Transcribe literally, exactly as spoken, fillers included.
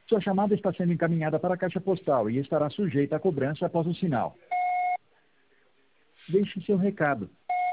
Sua chamada está sendo encaminhada para a caixa postal e estará sujeita a cobrança após o sinal. Deixe seu recado.